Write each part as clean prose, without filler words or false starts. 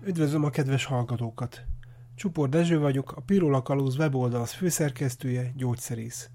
Üdvözlöm a kedves hallgatókat! Csupor Dezső vagyok, a Pirula Kalóz weboldal főszerkesztője, gyógyszerész.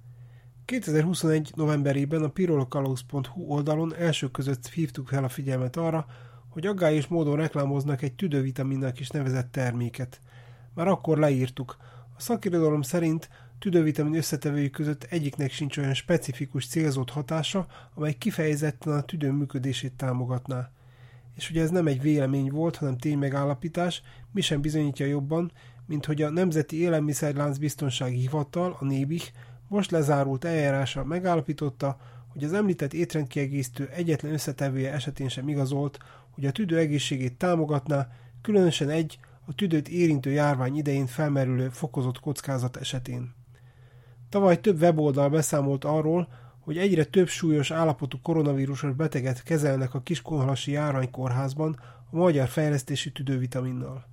2021. novemberében a pirulakalóz.hu oldalon elsők között hívtuk fel a figyelmet arra, hogy aggályos módon reklámoznak egy tüdővitaminnak is nevezett terméket. Már akkor leírtuk. A szakirodalom szerint tüdővitamin összetevői között egyiknek sincs olyan specifikus célzott hatása, amely kifejezetten a tüdő működését támogatná. És ugye ez nem egy vélemény volt, hanem ténymegállapítás, mi sem bizonyítja jobban, mint hogy a Nemzeti Élelmiszerlánc Biztonsági Hivatal, a NÉBIH most lezárult eljárással megállapította, hogy az említett étrendkiegészítő egyetlen összetevője esetén sem igazolt, hogy a tüdő egészségét támogatná, különösen egy a tüdőt érintő járvány idején felmerülő fokozott kockázat esetén. Tavaly több weboldal beszámolt arról, hogy egyre több súlyos állapotú koronavírusos beteget kezelnek a Kiskunhalasi Járványkórházban a Magyar Fejlesztési Tüdővitaminnal.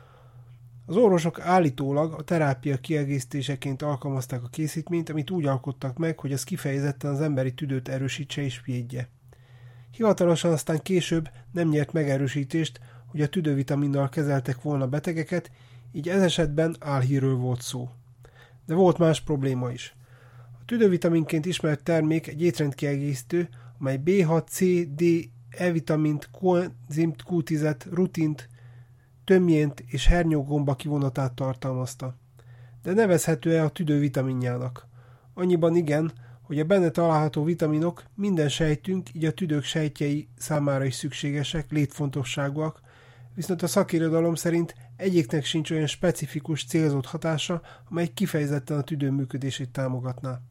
Az orvosok állítólag a terápia kiegészítéseként alkalmazták a készítményt, amit úgy alkottak meg, hogy ez kifejezetten az emberi tüdőt erősítse és védje. Hivatalosan aztán később nem nyert megerősítést, hogy a tüdővitaminnal kezeltek volna betegeket, így ez esetben álhírről volt szó. De volt más probléma is. A tüdővitaminként ismert termék egy étrendkiegészítő, amely B6, C, D, E-vitamint, koenzimt Q10-et, rutint, tömjént és hernyógomba kivonatát tartalmazta. De nevezhető-e a tüdővitaminjának? Annyiban igen, hogy a benne található vitaminok minden sejtünk, így a tüdők sejtjei számára is szükségesek, létfontosságúak, viszont a szakirodalom szerint egyiknek sincs olyan specifikus célzott hatása, amely kifejezetten a tüdő működését támogatná.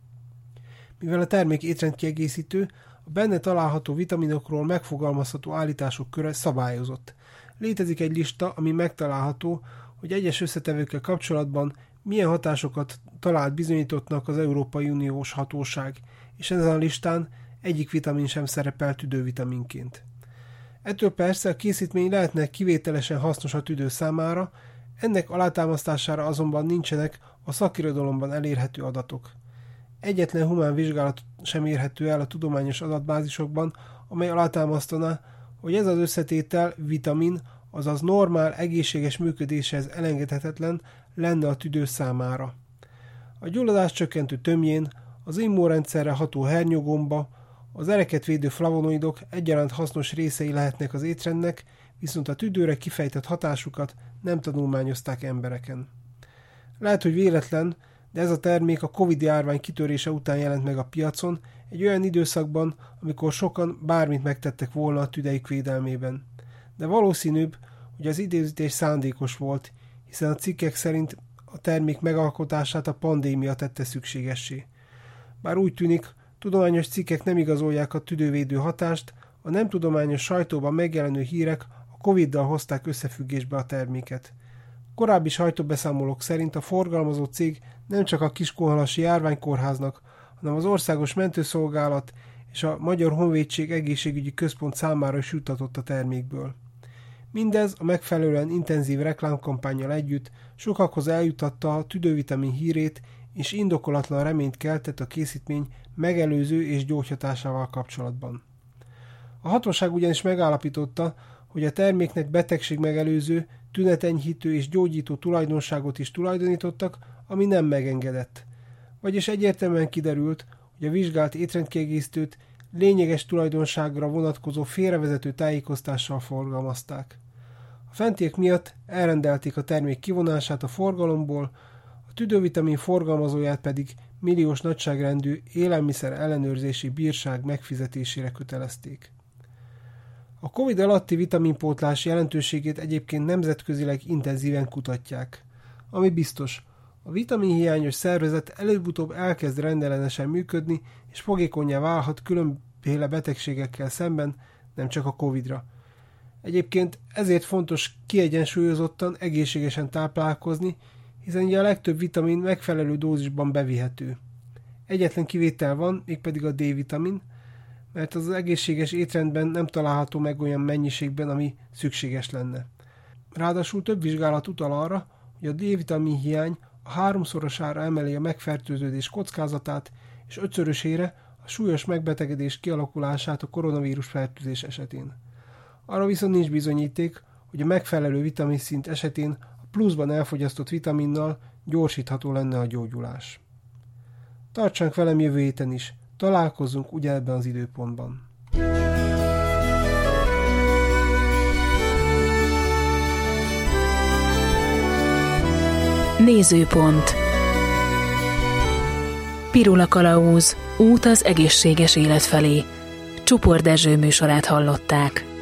Mivel a termék étrendkiegészítő, a benne található vitaminokról megfogalmazható állítások köre szabályozott. Létezik egy lista, ami megtalálható, hogy egyes összetevőkkel kapcsolatban milyen hatásokat talált bizonyítottnak az Európai Uniós hatóság, és ezen a listán egyik vitamin sem szerepel tüdővitaminként. Ettől persze a készítmény lehetne kivételesen hasznos a tüdő számára, ennek alátámasztására azonban nincsenek a szakirodalomban elérhető adatok. Egyetlen humán vizsgálat sem érhető el a tudományos adatbázisokban, amely alátámasztaná, hogy ez az összetétel vitamin, azaz normál, egészséges működéshez elengedhetetlen lenne a tüdő számára. A gyulladást csökkentő tömjén, az immunrendszerre ható hernyógomba, az ereket védő flavonoidok egyaránt hasznos részei lehetnek az étrendnek, viszont a tüdőre kifejtett hatásukat nem tanulmányozták embereken. Lehet, hogy véletlen, de ez a termék a Covid-járvány kitörése után jelent meg a piacon, egy olyan időszakban, amikor sokan bármit megtettek volna a tüdeik védelmében. De valószínűbb, hogy az időzítés szándékos volt, hiszen a cikkek szerint a termék megalkotását a pandémia tette szükségessé. Bár úgy tűnik, tudományos cikkek nem igazolják a tüdővédő hatást, a nem tudományos sajtóban megjelenő hírek a Covid-dal hozták összefüggésbe a terméket. Korábbi sajtóbeszámolók szerint a forgalmazó cég nem csak a Kiskunhalasi Járványkórháznak, hanem az Országos Mentőszolgálat és a Magyar Honvédség Egészségügyi Központ számára is juttatott a termékből. Mindez a megfelelően intenzív reklámkampánnyal együtt sokakhoz eljutatta a tüdővitamin hírét, és indokolatlan reményt keltett a készítmény megelőző és gyógyhatásával kapcsolatban. A hatóság ugyanis megállapította, hogy a terméknek betegségmegelőző, tünetenyhítő és gyógyító tulajdonságot is tulajdonítottak, ami nem megengedett. Vagyis egyértelműen kiderült, hogy a vizsgált étrendkiegészítőt lényeges tulajdonságra vonatkozó félrevezető tájékoztással forgalmazták. A fentiek miatt elrendelték a termék kivonását a forgalomból, a tüdővitamin forgalmazóját pedig milliós nagyságrendű élelmiszer ellenőrzési bírság megfizetésére kötelezték. A Covid alatti vitaminpótlás jelentőségét egyébként nemzetközileg intenzíven kutatják. Ami biztos, a vitaminhiányos szervezet előbb-utóbb elkezd rendellenesen működni, és fogékonnyá válhat különböző betegségekkel szemben, nem csak a Covid-ra. Egyébként ezért fontos kiegyensúlyozottan, egészségesen táplálkozni, hiszen ugye a legtöbb vitamin megfelelő dózisban bevihető. Egyetlen kivétel van, mégpedig a D-vitamin, mert az egészséges étrendben nem található meg olyan mennyiségben, ami szükséges lenne. Ráadásul több vizsgálat utal arra, hogy a D-vitamin hiány a 3-szorosára emeli a megfertőződés kockázatát, és 5-szörösére a súlyos megbetegedés kialakulását a koronavírus fertőzés esetén. Arra viszont nincs bizonyíték, hogy a megfelelő vitaminszint esetén a pluszban elfogyasztott vitaminnal gyorsítható lenne a gyógyulás. Tartsanak velem jövő héten is, találkozzunk ugyanebben az időpontban. Nézőpont. Pirula Kalauz, út az egészséges élet felé. Csupor Dezső műsorát hallották.